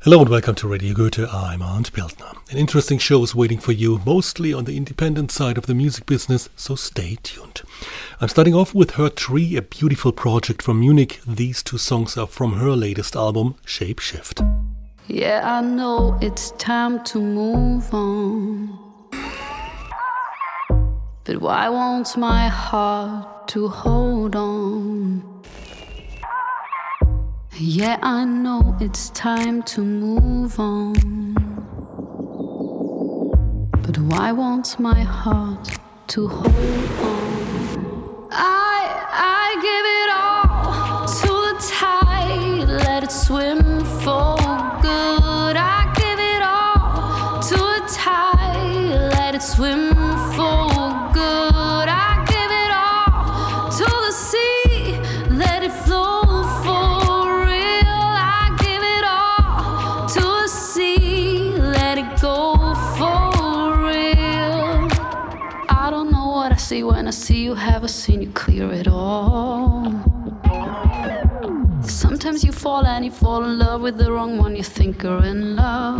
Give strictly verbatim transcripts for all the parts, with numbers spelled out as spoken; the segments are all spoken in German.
Hello and welcome to Radio Goethe. I'm Arndt Beltner. An interesting show is waiting for you, mostly on the independent side of the music business, so stay tuned. I'm starting off with Her Tree, a beautiful project from Munich. These two songs are from her latest album, Shape Shift. Yeah, I know it's time to move on, but why wants my heart to hold on? Yeah, I know it's time to move on, but why wants my heart to hold on? I, I give it all to the tide, let it swim for good. I give it all to the tide, let it swim for good. I give it all to the sea, let it flow. See, when I see you, have I seen you clear it all? Sometimes you fall and you fall in love with the wrong one you think you're in love.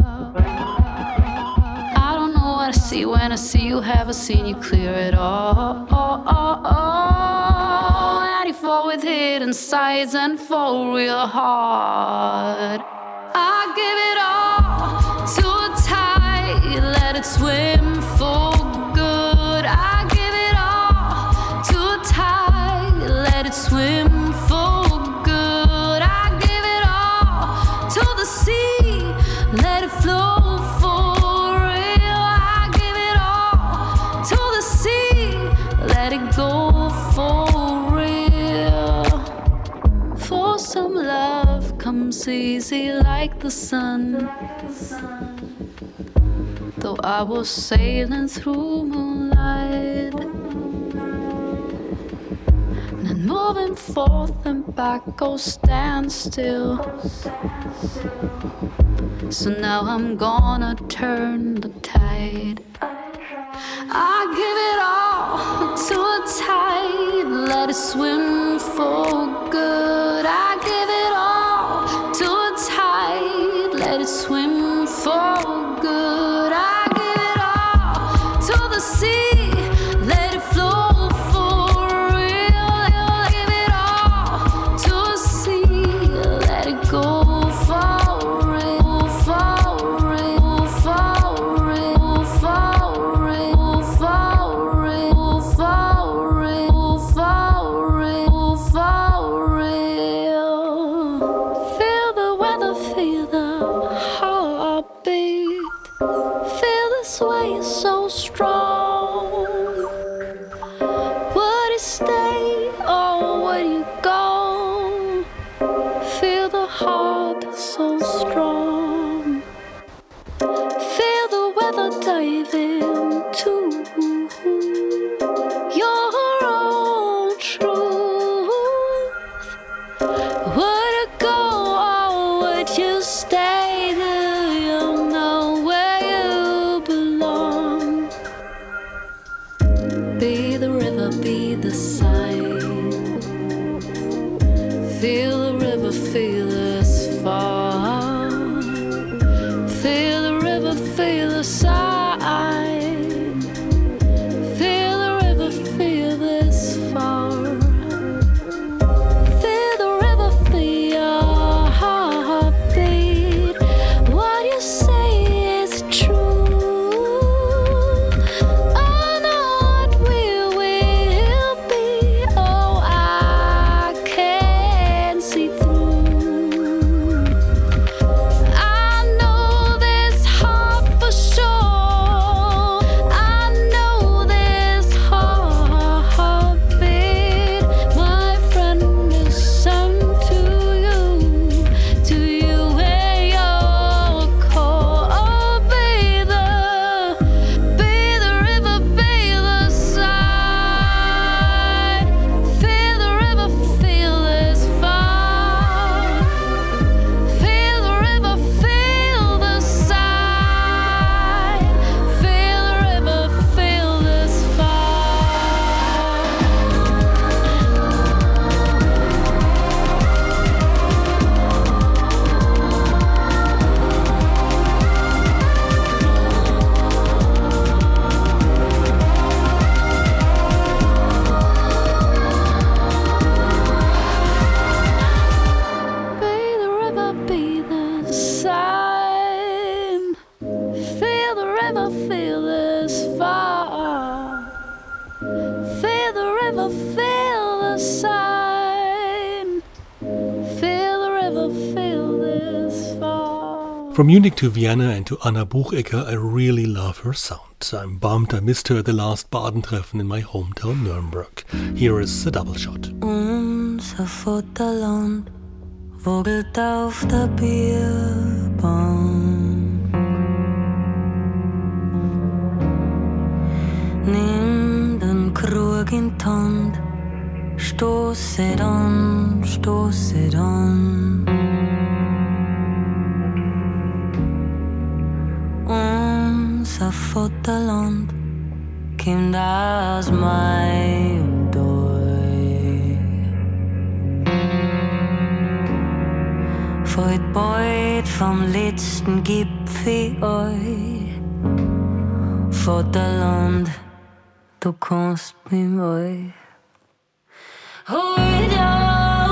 I don't know what I see when I see you, have I seen you clear it all? Oh, oh, oh. And you fall with hidden sides and fall real hard. I give it all to a tide, let it swim for good. I swim for good. I give it all to the sea, let it flow for real. I give it all to the sea, let it go for real. For some love comes easy like the sun, though I was sailing through moonlight, moving forth and back, oh stand still. So now I'm gonna turn the tide. I give it all to a tide, let it swim for good. I give it all to a tide, let it swim for good. I give it all to the sea, let it flow. So strong. Would it stay or would you go? Feel the heart so strong. Feel the weather dive into your own truth. Would it go or would you stay? Do you know where you belong? Be the river, be the sign. Feel the river, feel this far. Feel the river, feel the sign. Feel the river, feel this far. Feel the river, feel your heartbeat. From Munich to Vienna and to Anna Buchecker, I really love her sound. I'm bummed I missed her at the last Badentreffen in my hometown Nürnberg. Here is a double shot. Unser Vaterland wogelt auf der Bierbank. Nimm den Krug in die Hand, stoßet an, stoßet an. Unser Vaterland kommt aus meinem Dorf. Fällt bald vom letzten Gipfel euch. Vaterland, du kannst mich mal. Hold on.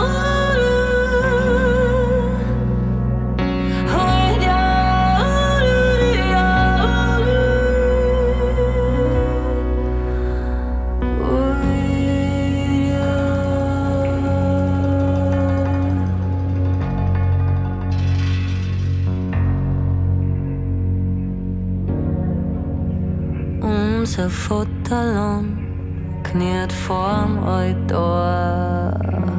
Unser Vaterland kniet vorm Altar.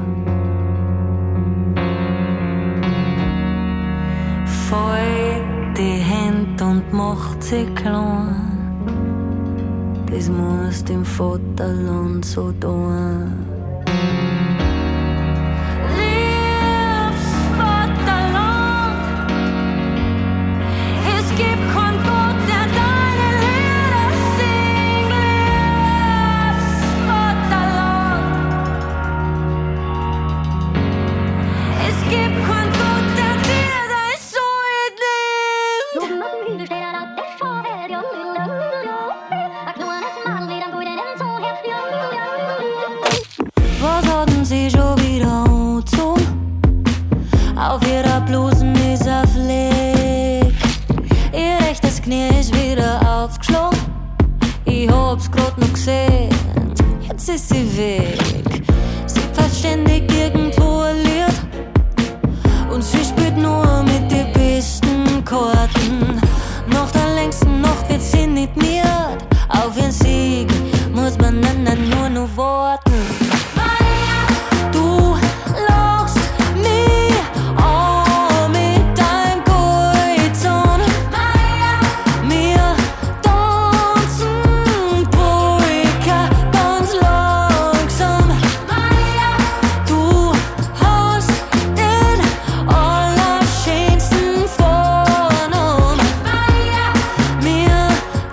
Fallt die Hände und macht sie klein. Das muss dem Vaterland so tun. Liebes Vaterland, es gibt kein Gott, der deine Lieder singt. Liebes Vaterland, es gibt kein Gott, der dir dein Schuld nimmt. Was hatten sie schon wieder angezogen? Auf ihrer Blusen ist ein Fleck. Ihr rechtes Knie ist wieder aufgeschlagen. Ich hab's grad noch gesehen, jetzt ist sie weg. Sie pfeift ständig irgendwo ein Lied und sie spielt nur mit den besten Karten. Nach der längsten Nacht wird sie nicht miert. Auf ihren Sieg muss man dann nur noch warten. Du lachst mich an mit deinem Kreuzern. Wir tanzen Polka ganz langsam. Du hast den allerschönsten Vornamen. Wir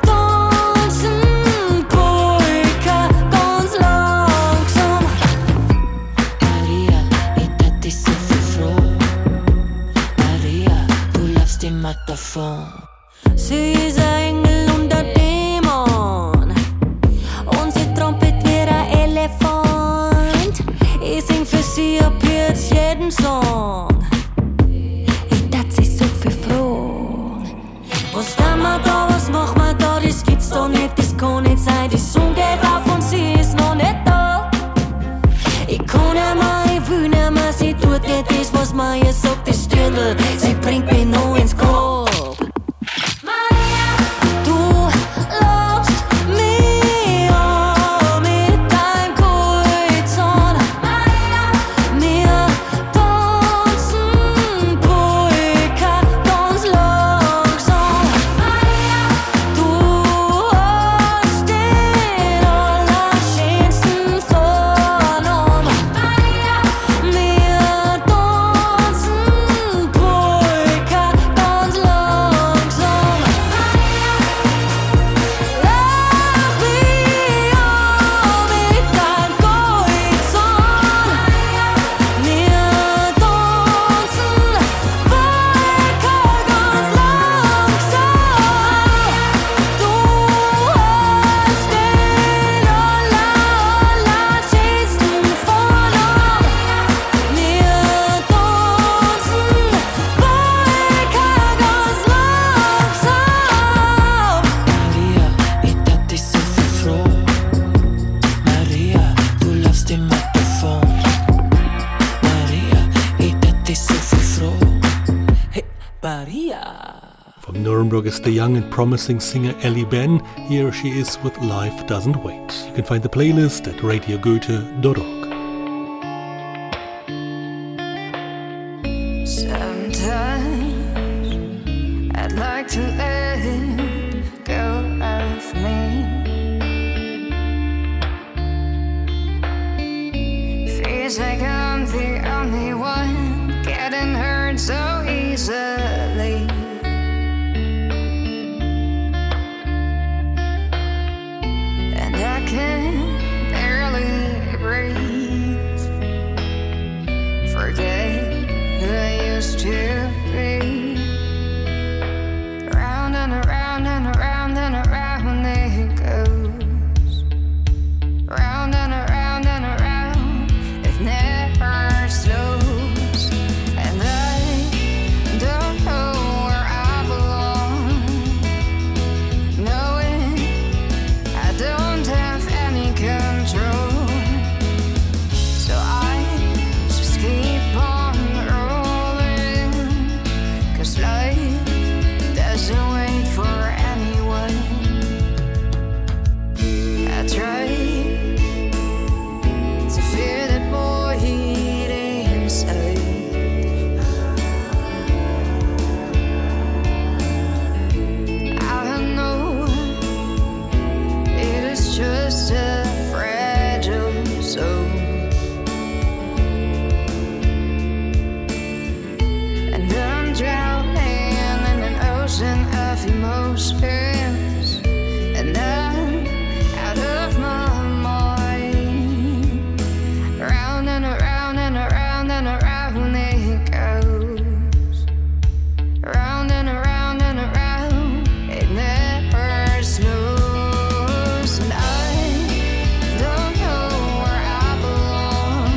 tanzen Polka ganz langsam. Maria, ich tät dich so viel froh. Maria, du laufst immer davon. Sie ist ein Engel und ein Dämon und sie trompet wie ein Elefant. Ich sing für sie ab jetzt jeden Song. Ich tät sie so viel froh. Was tun wir da, was machen wir da? Das gibt's doch nicht, das kann nicht sein. Die Sonne geht auf und sie ist noch nicht da. Ich kann nicht mehr, ich will nicht mehr, sie tut nicht das, was man ihr sagt, das Stündel. Sie bringt mich noch ins Grab. Du lachst mich an mit deinem Kreuzern. Wir tanzen Polka ganz langsam. Du hast den allerschönsten Vornamen. Wir tanzen Maria. From Nuremberg is the young and promising singer Ellie Ben. Here she is with Life Doesn't Wait. You can find the playlist at radio goethe dot org. Sometimes I'd like to let go of me. Feels like I'm the only one getting hurt so easily. And I can barely breathe. Forget who I used to be. Round and around and around and around it goes. Round and around and around, it never slows. And I don't know where I belong, knowing I don't have any control. So I just keep on rolling, 'cause life doesn't wait for anyone. I try to feel the void inside. I know it is just a fragile soul, and I'm drowning in an ocean of emotions, and I'm out of my mind. Round and around and around and around it goes. Round and around and around, it never slows. And I don't know where I belong,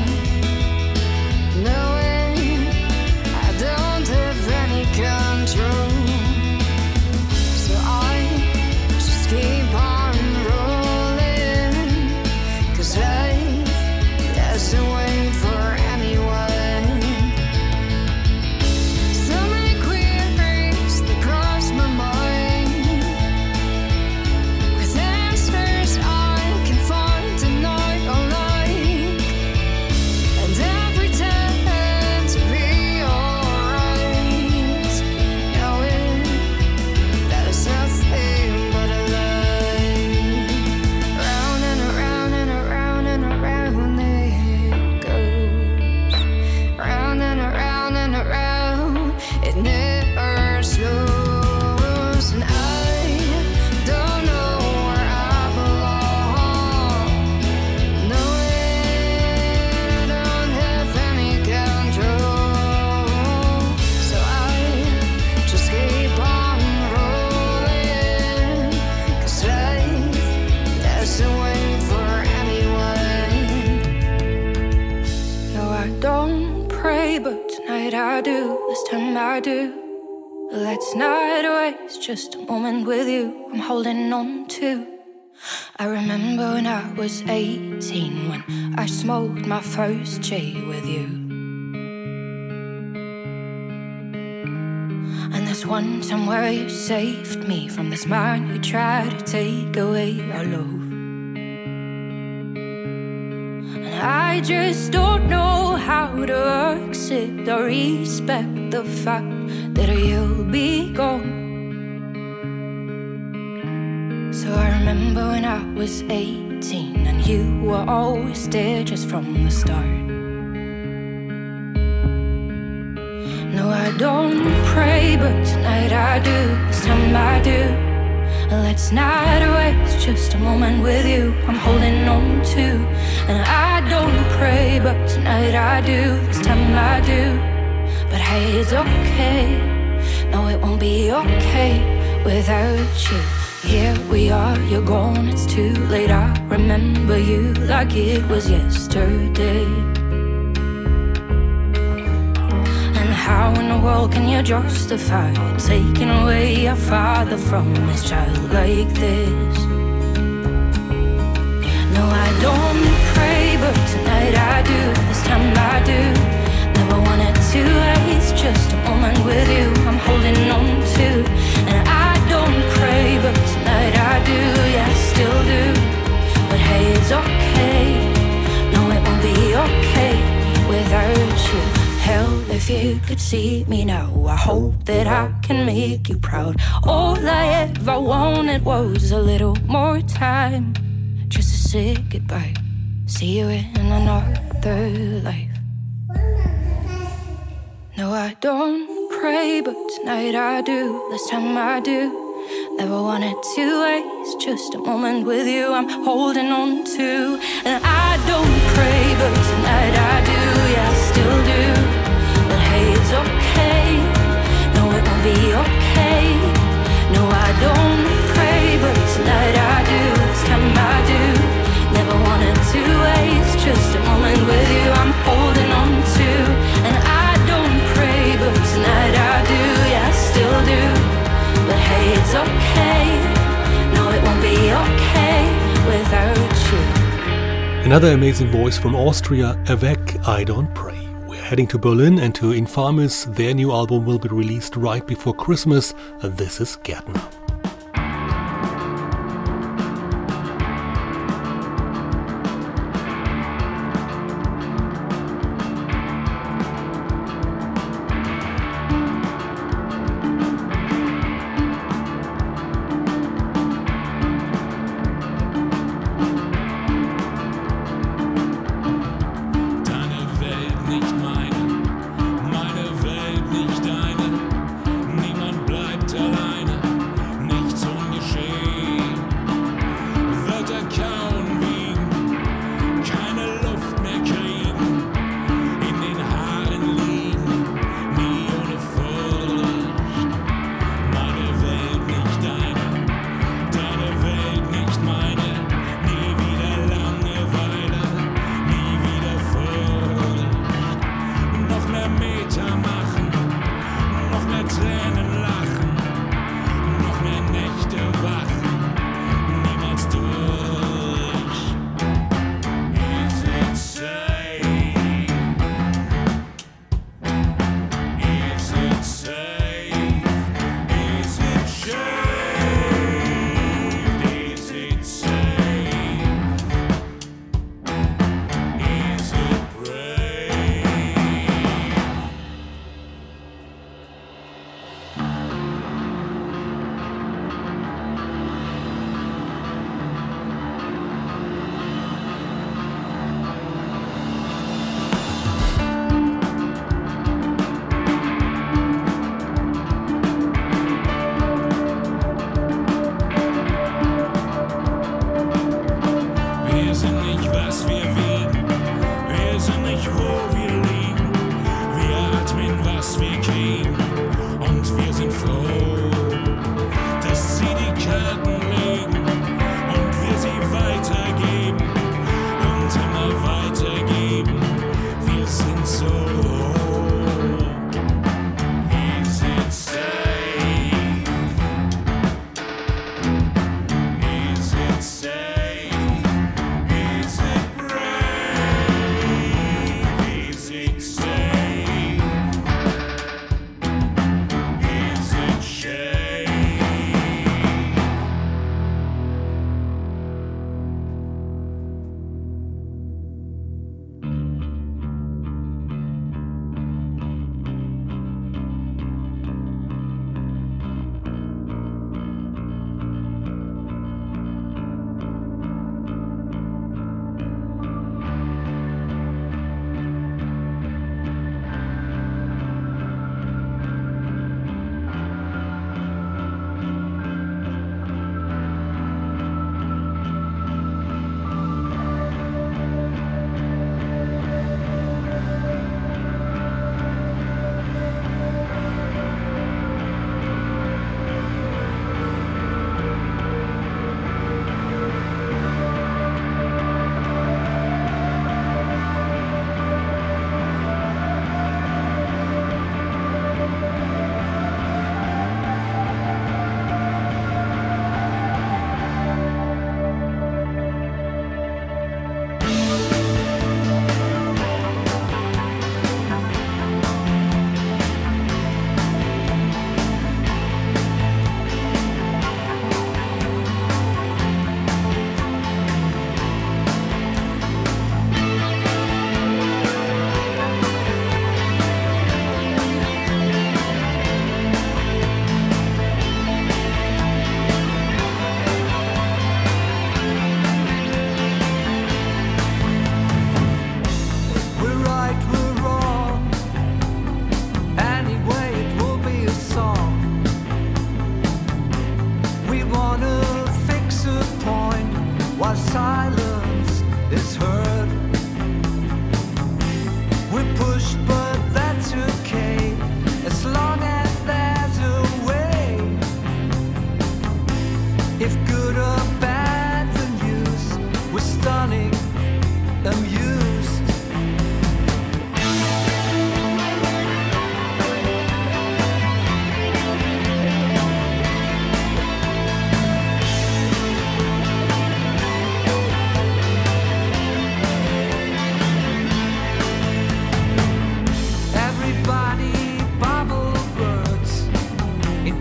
knowing I don't have any control. So I just keep on rolling, 'cause life doesn't wait for anyone. So many queries that cross my mind, with answers I can find tonight or like. And I pretend to be alright, knowing that it's nothing but a lie. Round and around and around and around it goes. Round and around and around, it never slows. And I don't know where I belong, knowing I don't have any control. So I just keep on rolling, 'cause life doesn't wait for anyone. No, I don't pray, but tonight I do. This time I do. Let's not waste just a moment with you. I'm holding on to. I remember when I was eighteen, when I smoked my first J with you. And there's one time where you saved me from this man who tried to take away our love. And I just don't know how to accept or respect the fact that you'll be gone. So I remember when I was eighteen, and you were always there just from the start. No, I don't pray, but tonight I do. This time I do. Let's not waste just a moment with you. I'm holding on to. And I don't pray, but tonight I do. This time I do. But hey, it's okay. No, it won't be okay without you. Here we are, you're gone, it's too late. I remember you like it was yesterday. And how in the world can you justify taking away a father from his child like this? No, I don't pray, but tonight I do. This time I do. Never wanted to waste just a moment with you I'm holding on to. And I don't pray, but tonight I do, yeah, I still do. But hey, it's okay, no, it won't be okay without you. Hell, if you could see me now, I hope that I can make you proud. All I ever wanted was a little more time, just to say goodbye, see you in another life. No, I don't pray, but tonight I do, this time I do. Never wanted to waste just a moment with you I'm holding on to. And I don't pray, but tonight I do, yeah, I still do. But hey, it's okay, no, it won't be okay. No, I don't pray, but tonight I do, this time I do. Never wanted to waste just a moment with you I'm holding on to. And I don't pray, but tonight I do, yeah, I still do. But hey, it's okay, no, it won't be okay without you. Another amazing voice from Austria, Avec, I Don't Pray. We're heading to Berlin and to Infamous. Their new album will be released right before Christmas. This is Gärtner. Meine Welt nicht deine, niemand bleibt alleine.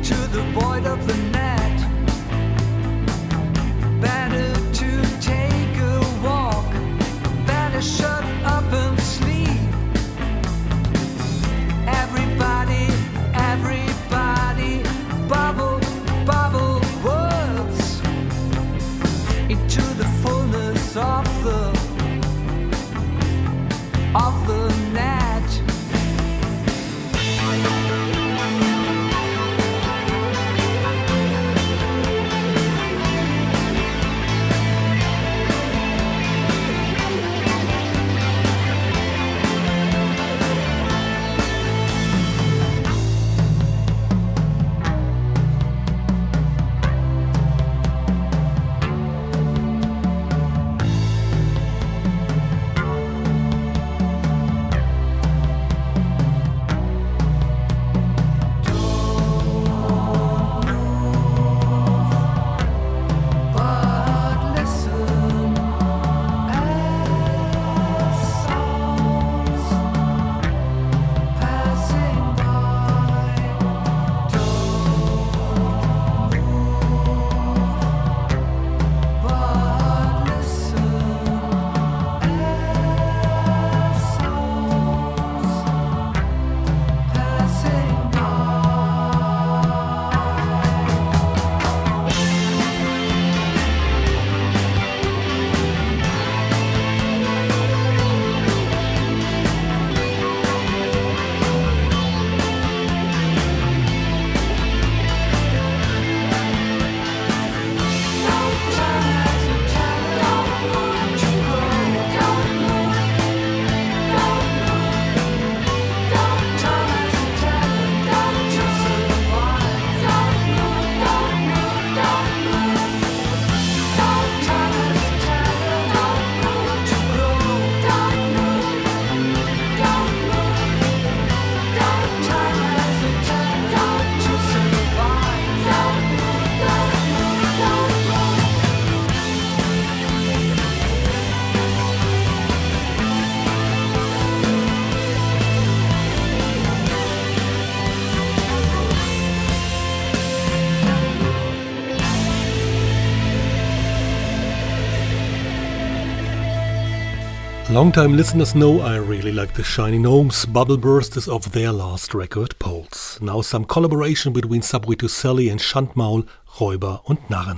Long-time listeners know I really like the Shining Gnomes. Bubble Burst is off their last record, Pulse. Now some collaboration between Subway to Sally and Schandmaul, Räuber und Narren.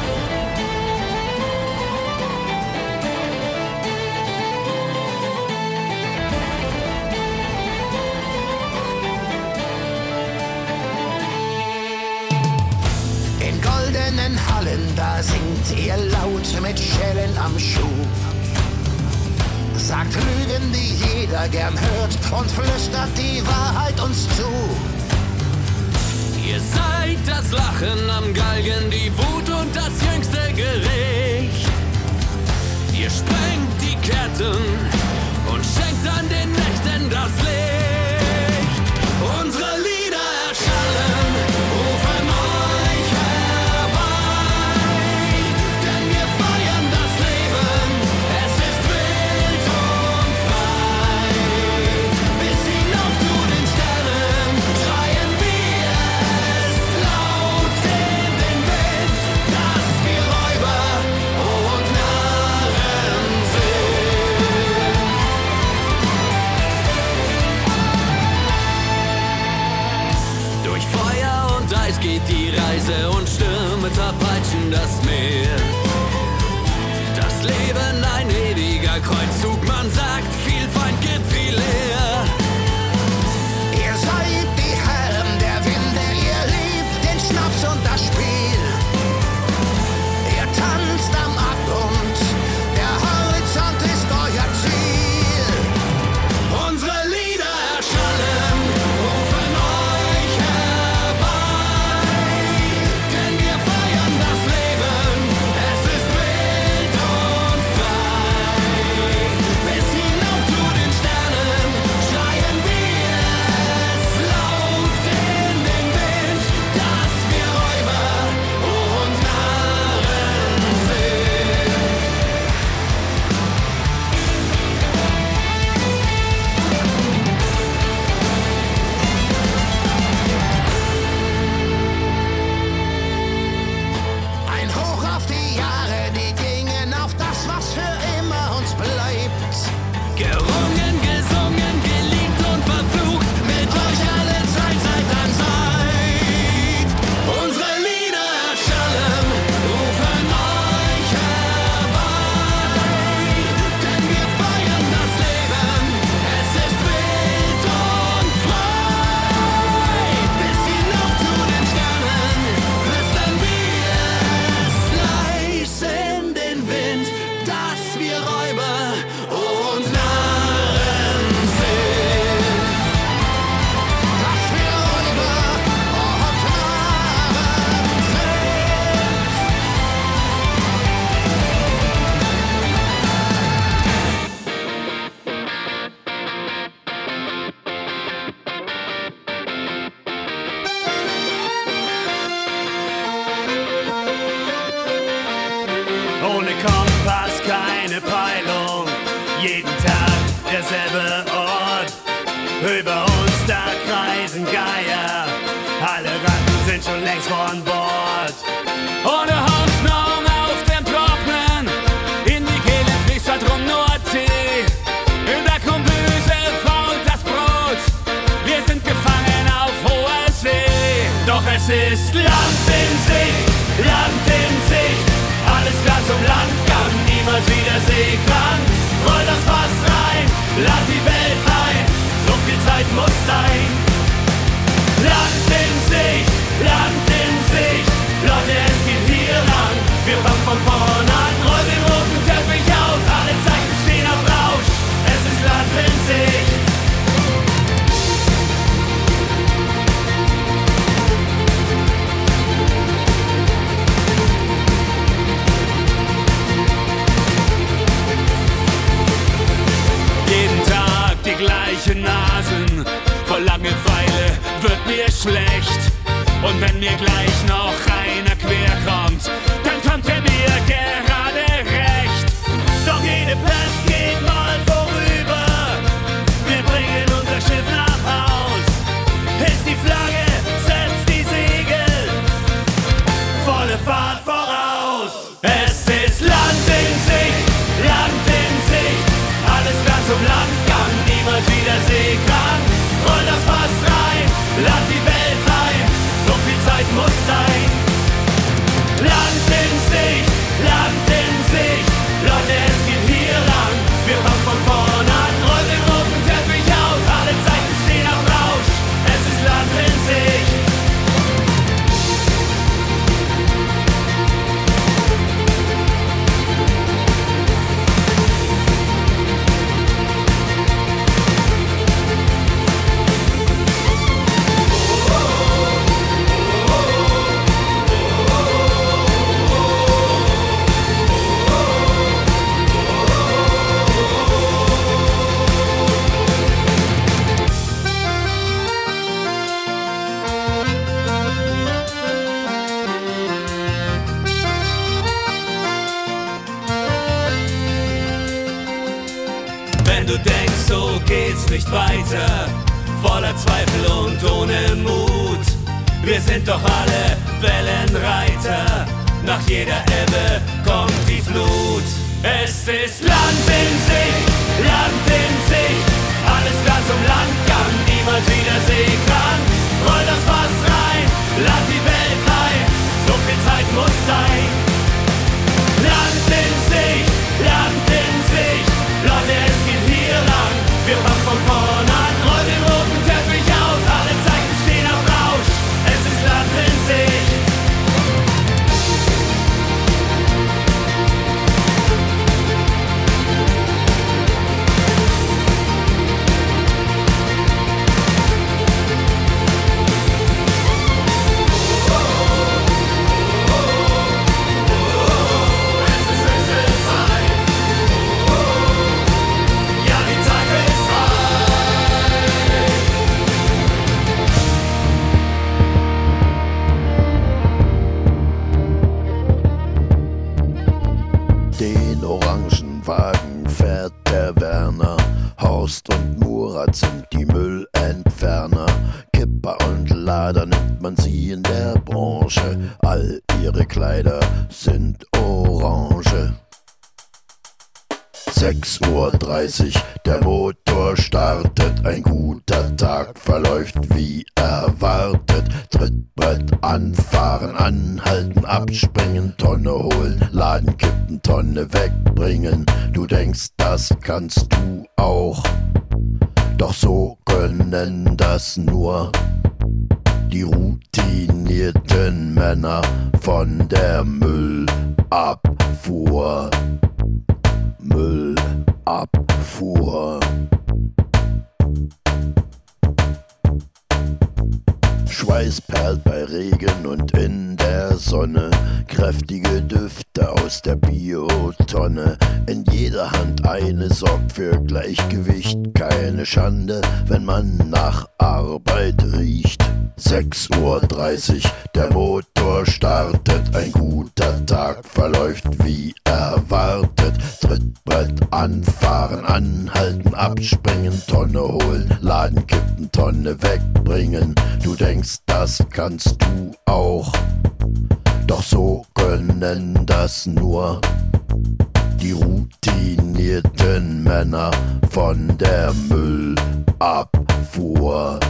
In goldenen Hallen, da singt ihr laut mit Schellen am Schuh. Sagt Lügen, die jeder gern hört und flüstert die Wahrheit uns zu. Ihr seid das Lachen am Galgen, die Wut und das jüngste Gericht. Ihr sprengt die Ketten und schenkt an den Nächten das Licht. Unsere Lieder erschallen, rufen euch herbei, denn wir feiern das Leben, es ist wild und frei. Bis hinauf zu den Sternen schreien wir es laut in den Wind, dass wir Räuber und Narren sind. Durch Feuer und Eis geht die Reise und Stürme zerpeitschen das Meer. Das Leben ein ewiger Kreuzzug, man sagt, viel Feind gibt viel leer. Ihr seid die Herren der Winde, ihr liebt den Schnaps und das Spiel. Ihr tanzt am Abgrund, der Horizont ist euer Ziel. Unsere Lieder erschallen, rufen euch herbei, denn wir feiern das Leben, es ist wild und frei. Bis hinauf Ohne Kompass keine Peilung, jeden Tag derselbe Ort. Über uns da kreisen Geier, alle Ratten sind schon längst von Bord. Ohne Hoffnung auf dem Trocknen, in die Kehle fließt halt drum nur Tee. In der Kombüse fault das Brot, wir sind gefangen auf hoher See. Doch es ist Land in Sicht, Land in Sicht, alles klar zum Landgang, niemals wieder Seekrank. Roll das Fass rein, lad die Welt ein, so viel Zeit muss sein. Land in Sicht, Land in Sicht, Leute, es geht hier lang. Wir fangen von vorn an, roll den roten Teppich aus, alle Zeichen stehen auf Rausch. Es ist Land in Sicht. Jeden Tag die gleichen Nasen, vor Langeweile wird mir schlecht. Und wenn mir gleich noch einer quer kommt, dann kommt er mir gerade recht. Doch jede Pest geht mal vorüber, wir bringen unser Schiff nach Haus. Hiss die Flagge, setz die Segel, volle Fahrt voraus. Es ist Land in Sicht, Land in Sicht, alles klar zum Landgang, niemals wieder Seekrank. Roll das Fass rein, lad die Welt ein, so viel Zeit muss sein. Land in Sicht, Land in Sicht, Leute, es geht hier lang. Wir fangen von vorn an, roll den roten Teppich aus, alle Zeichen stehen auf Rausch. Es ist Land in Sicht. Wenn du denkst, so geht's nicht weiter, voller Zweifel und ohne Mut. Wir sind doch alle Wellenreiter, nach jeder Ebbe kommt die Flut. Es ist Land in Sicht, Land in Sicht, alles klar zum Landgang, niemals wieder Seekrank. Roll das Fass rein, lad die Welt ein, so viel Zeit muss sein. Land in Sicht, Land in Sicht, Leute, es geht hier lang. Wir fangen von vorn an, roll den roten Teppich aus, alle Zeichen stehen auf Rausch. Es ist Land in Sicht. Den Orangenwagen fährt der Werner. Horst und Murat sind die Müllentferner. Kipper und Lader nimmt man sie in der Branche. All ihre Kleider sind orange. sechs Uhr dreißig, der Motor startet, ein guter Tag verläuft wie erwartet. Trittbrett anfahren, anhalten, abspringen, Tonne holen, Laden kippen, Tonne wegbringen. Du denkst, das kannst du auch, doch so können das nur die routinierten Männer von der Müllabfuhr. Müllabfuhr. Schweiß perlt bei Regen und in der Sonne, kräftige Düfte aus der Biotonne. In jeder Hand eine sorgt für Gleichgewicht, keine Schande, wenn man nach Arbeit riecht. sechs Uhr dreißig, der Motor startet, ein guter Tag verläuft wie erwartet. Trittbrett anfahren, anhalten, abspringen, Tonne holen, Laden kippen, Tonne wegbringen. Du denkst, das kannst du auch, doch so können das nur die routinierten Männer von der Müllabfuhr.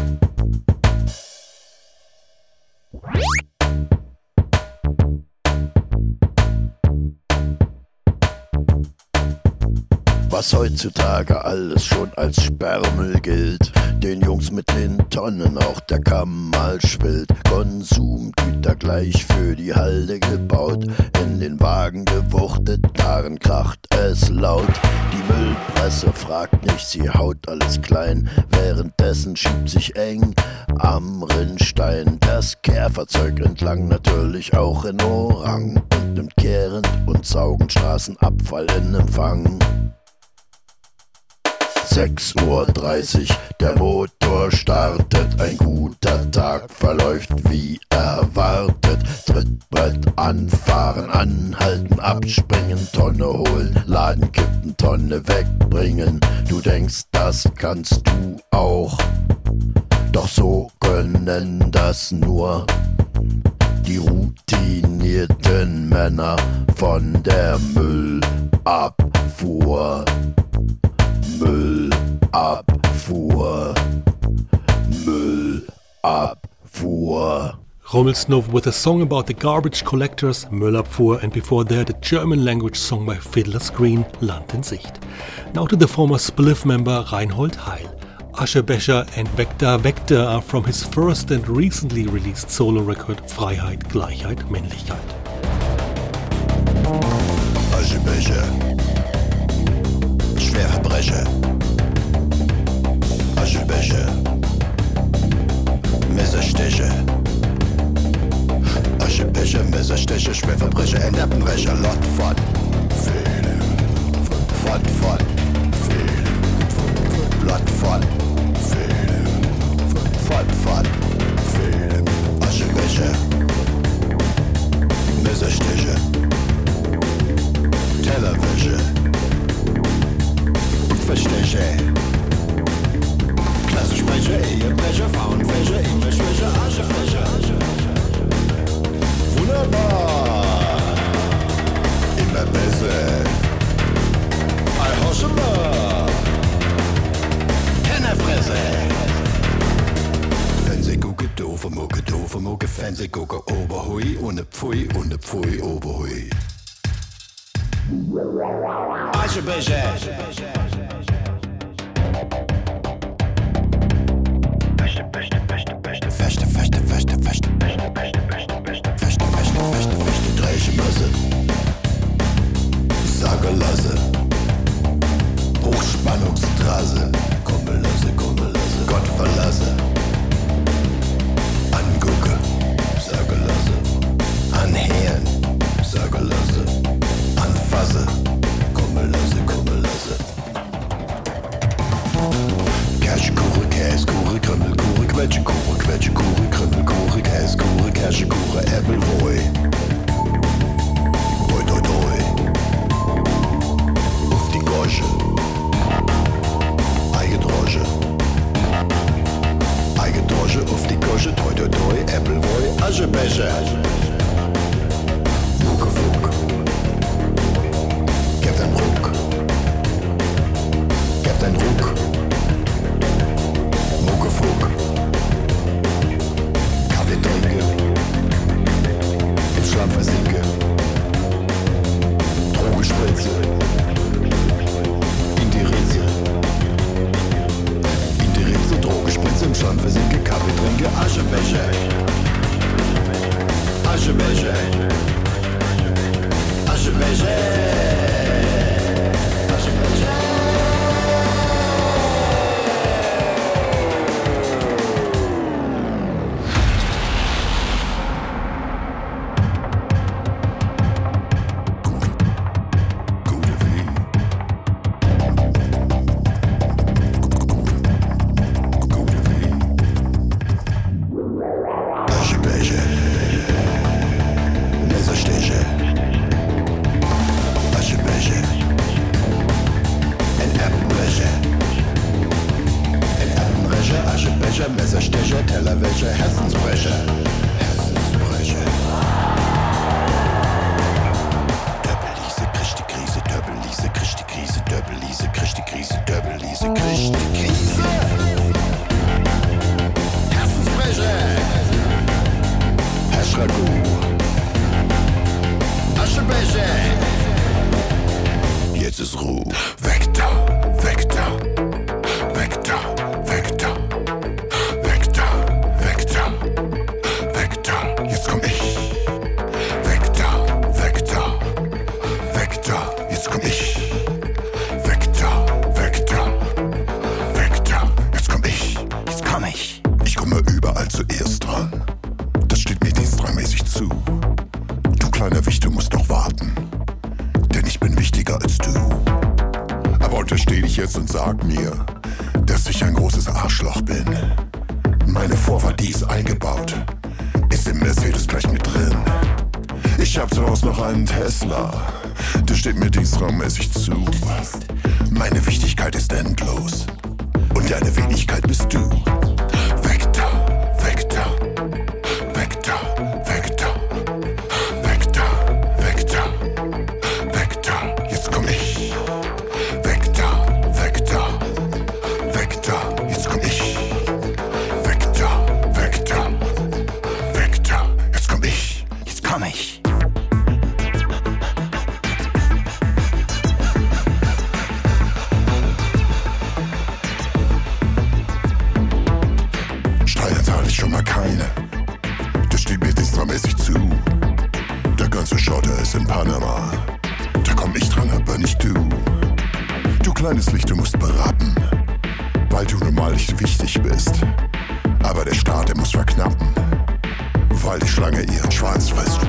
Was heutzutage alles schon als Sperrmüll gilt, den Jungs mit den Tonnen auch der Kamm mal schwillt. Konsumgüter gleich für die Halde gebaut, in den Wagen gewuchtet, darin kracht es laut. Die Müllpresse fragt nicht, sie haut alles klein, währenddessen schiebt sich eng am Rinnstein das Kehrfahrzeug entlang, natürlich auch in Orang, und nimmt kehrend und saugend Straßenabfall in Empfang. sechs Uhr dreißig, der Motor startet, ein guter Tag verläuft wie erwartet. Trittbrett anfahren, anhalten, abspringen, Tonne holen, Laden kippen, Tonne wegbringen. Du denkst, das kannst du auch, doch so können das nur die routinierten Männer von der Müllabfuhr. Müllabfuhr, Müllabfuhr. Rummelsnuff with a song about the garbage collectors, Müllabfuhr, and before that a German language song by Fiddler's Green, Land in Sicht. Now to the former Spliff member Reinhold Heil. Aschebecher and Vector Vector are from his first and recently released solo record Freiheit, Gleichheit, Männlichkeit. Aschebecher, Schwerverbrecher, Aschebecher, Messerstecher, Aschebecher, Messerstecher, Schwerverbrecher, Enderbenbrecher, Lot, fort, Fehlen, fort, fort, Fehlen, Lot, fort, Fehlen, fort, fort, Fehlen, Aschebecher, Messerstecher, Tellerwäsche, Verstecher, Klassensprecher, Ehebrecher, Frauenfächer, Englischwäscher, Aschebecher. Wunderbar, immer besser. Ei Hoscheler, Kennerfresse. Fernsehgucke, doofe Mucke, doofe Mucke, Fernsehgucke, Oberhui, ohne Pfui, ohne Pfui, Oberhui. Aschebecher. Feste, feste, feste, feste, feste, feste, feste, feste, feste, feste, feste, feste, Dreischmasse, Sagerlasse, Hochspannungsstraße, Kummelasse, Kummelasse, Gott verlasse, Angucke, Sagerlasse, Anhören, Sagerlasse, Anfasse, Kummelasse, Kummelasse. Käsekuche, Käsekuche, Krümmelkuche, Quetschekuche, Quetschekuche, Krümmelkuche, Käsekuche, Käsekuche, Äppelwoi. Doi, doi, doi. Auf die Gosche. Eigedrosche. Eigedrosche, auf die Gosche, doi, doi, doi, Äppelwoi, Aschebecher. Muckefuck. Gib den Ruck. Gib den Ruck. Muckefuck, Kaffee trinke, im Schlamm versinke, Drogenspritze, in die Ritze, in die Ritze, Drogenspritze, im Schlamm versinke, Kaffee trinke, Aschebecher, Aschebecher. sagt mir, dass ich ein großes Arschloch bin. Meine Vorfahrt, die ist eingebaut, ist im Mercedes gleich mit drin. Ich hab zu Hause noch einen Tesla, der steht mir dienstraummäßig zu. Meine Wichtigkeit ist endlos und deine Wenigkeit bist du. Weg da, weg da, weg da, weg da, weg da, weg da, weg da, jetzt komm ich. Weg da, weg da, weg da, jetzt komm ich. Weg da, weg da, weg da, jetzt komm ich. Jetzt komm ich. Schon mal keine, das steht mir dienstmäßig zu. Der ganze Schotter ist in Panama, da komm ich dran, aber nicht du. Du kleines Licht, du musst berappen, weil du normal nicht wichtig bist. Aber der Staat, der muss verknappen, weil die Schlange ihren Schwanz frisst.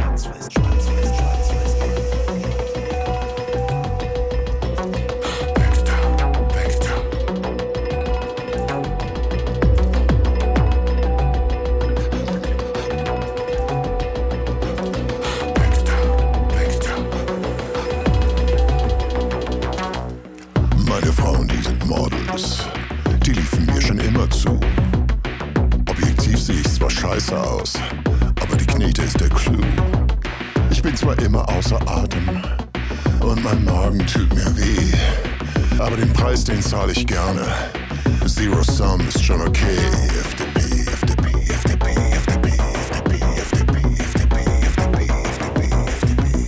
Die liefen mir schon immer zu. Objektiv sehe ich zwar scheiße aus, aber die Knete ist der Clou. Ich bin zwar immer außer Atem und mein Magen tut mir weh, aber den Preis, den zahle ich gerne. Zero Sum ist schon okay. F D P, F D P, F D P, F D P, F D P, F D P, F D P, F D P, F D P, F D P, F D P.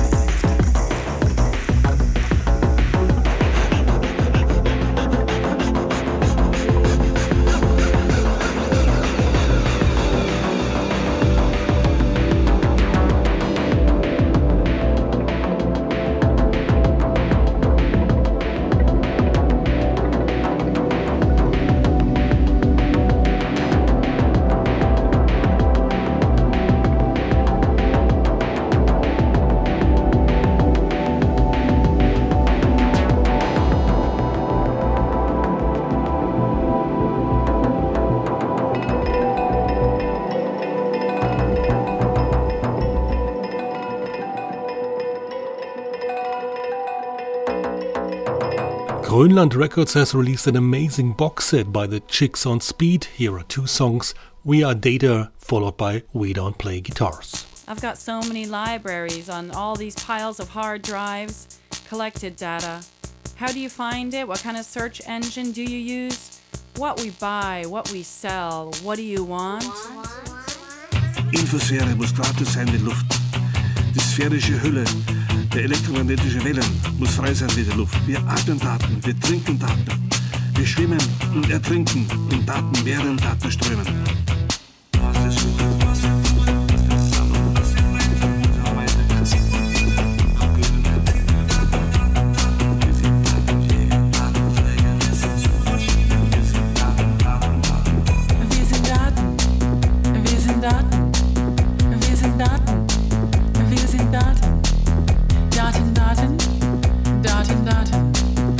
Grönland Records has released an amazing box set by the Chicks on Speed. Here are two songs, We Are Data, followed by We Don't Play Guitars. I've got so many libraries on all these piles of hard drives, collected data. How do you find it? What kind of search engine do you use? What we buy, what we sell, what do you want? Infosphäre muss gratis sein wie Luft. Die sphärische Hülle der elektromagnetischen Wellen muss frei sein wie die Luft. Wir atmen Daten, wir trinken Daten. Wir schwimmen und ertrinken in Daten, während Daten strömen.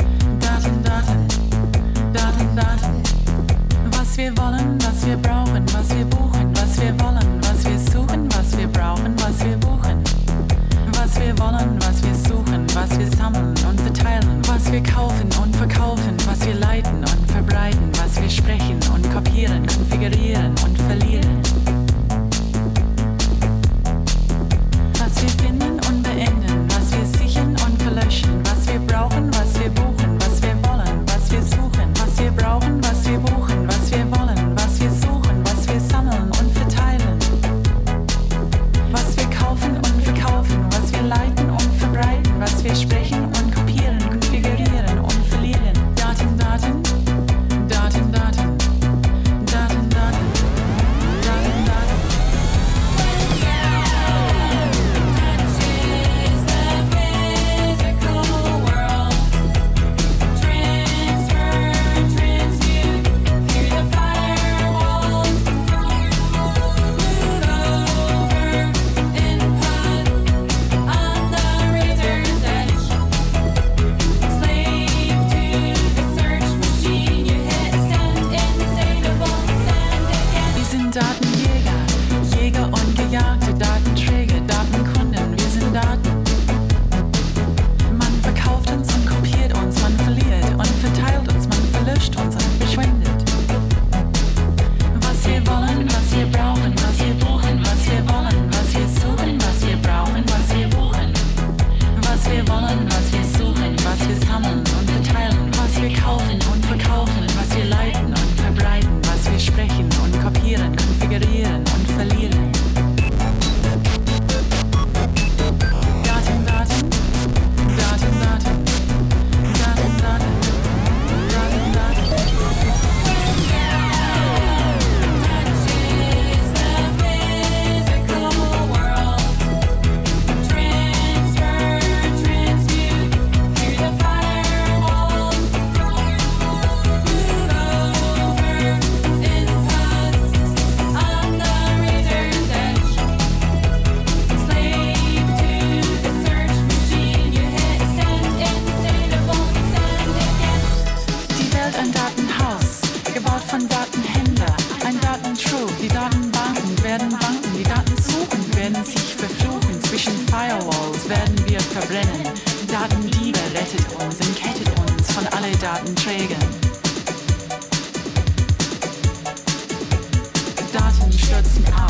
Was wir wollen, was wir brauchen, suchen, werden sich verfluchen. Zwischen Firewalls werden wir verbrennen. Datendiebe rettet uns, entkettet uns von alle Datenträgern. Daten stürzen ab.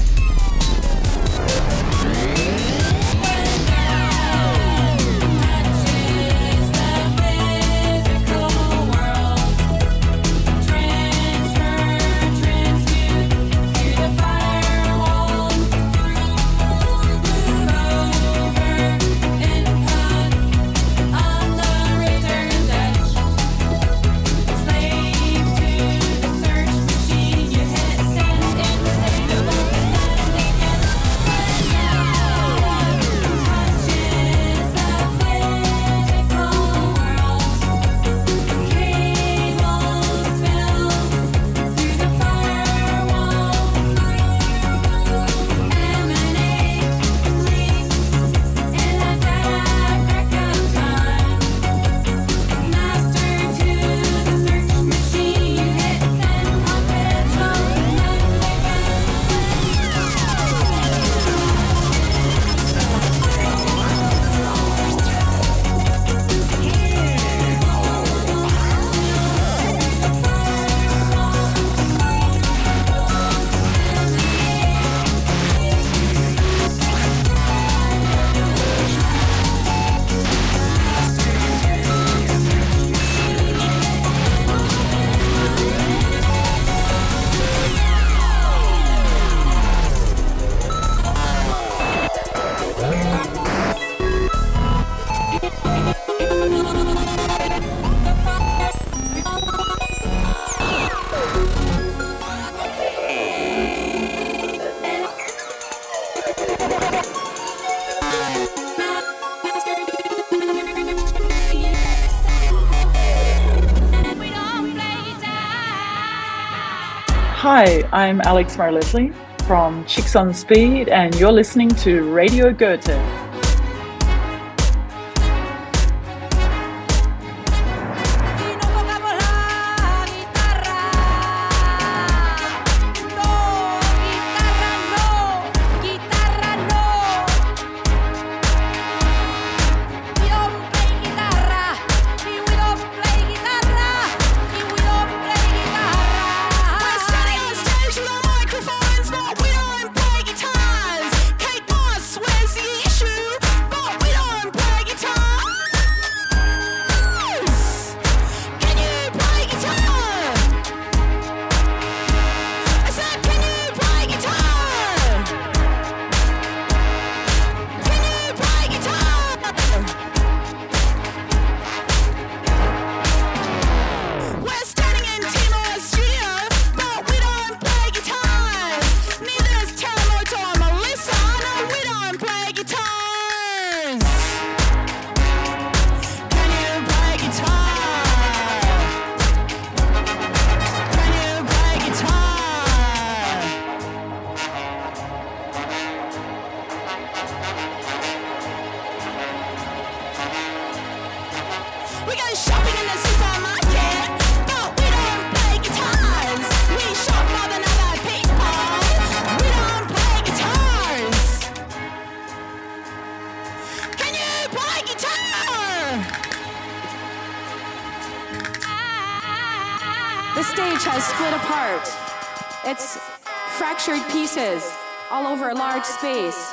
Hi, I'm Alex Mar-Leslie from Chicks on Speed, and you're listening to Radio Goethe. The stage has split apart. It's fractured pieces all over a large space.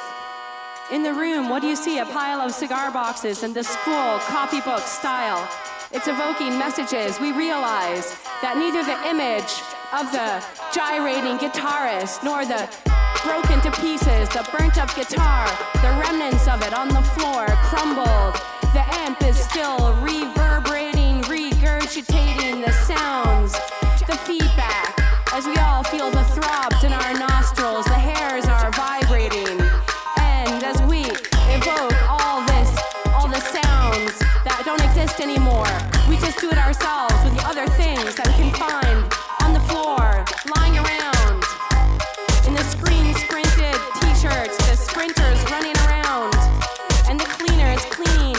In the room, what do you see? A pile of cigar boxes and the school copybook style. It's evoking messages. We realize that neither the image of the gyrating guitarist nor the broken to pieces, the burnt up guitar, the remnants of it on the floor crumbled. The amp is still reverberating, regurgitating the sounds, the feedback, as we all feel the throbs in our nostrils, the hairs are vibrating. And as we evoke all this, all the sounds that don't exist anymore, we just do it ourselves with the other things that we can find on the floor, lying around. In the screen-sprinted t-shirts, the sprinters running around, and the cleaner is cleaning.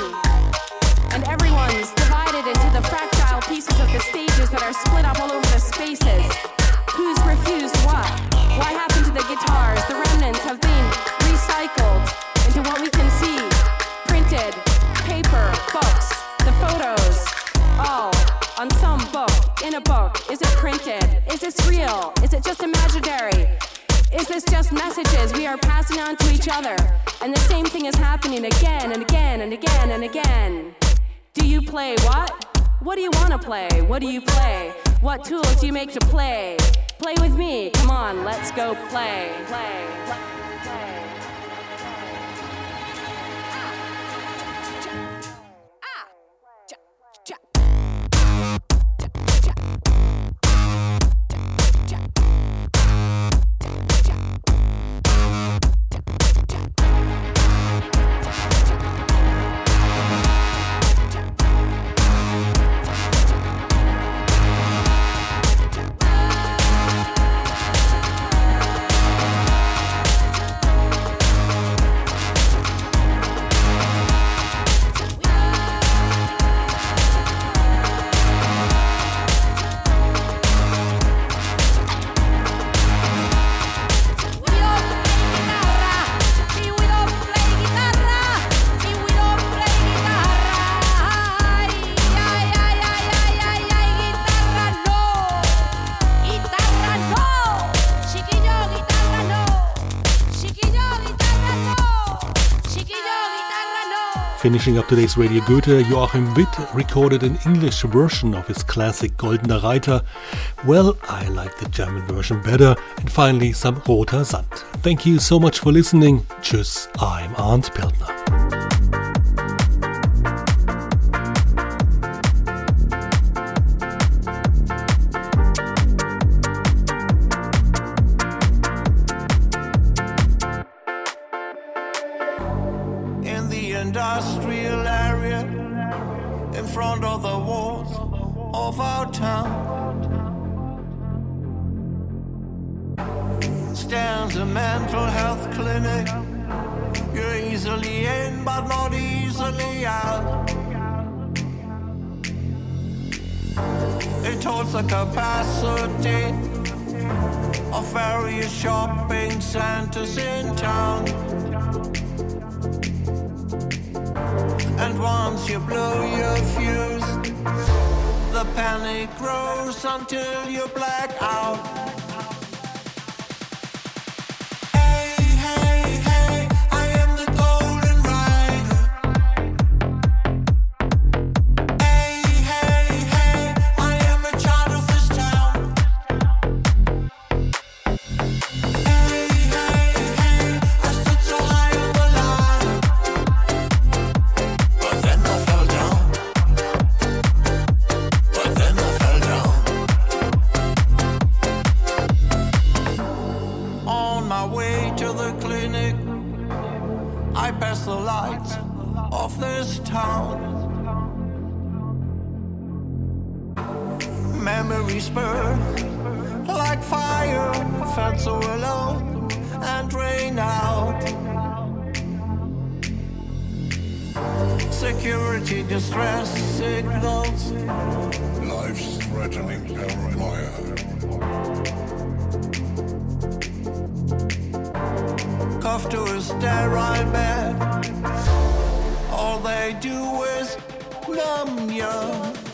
And everyone's divided into the fractile pieces of the stages that are split up all over the spaces. Who's refused what? What happened to the guitars? The remnants have been this real? Is it just imaginary? Is this just messages we are passing on to each other? And the same thing is happening again and again and again and again. Do you play what? What do you want to play? What do you play? What tools do you make to play? Play with me. Come on, let's go play. Play. Play. Finishing up today's Radio Goethe, Joachim Witt recorded an English version of his classic Goldener Reiter. Well, I like the German version better. And finally, some Roter Sand. Thank you so much for listening. Tschüss, I'm Arndt Piltner. Industrial area in front of the walls of our town stands a mental health clinic. You're easily in but not easily out. It holds the capacity of various shopping centers in town. And once you blow your fuse, the panic grows until you black out. Hey, hey, hey, I am the Golden Rider. Hey, hey, hey, I am a child of this town. Hey, hey, hey, I stood so high on the ladder. But then I fell down. But then I fell down. On my way to the clinic, I passed the lights of this town. Memories burn like fire, felt so alone and drained out. Security distress signals, Life-threatening paranoia. cuffed to a sterile bed. All they do is numb you.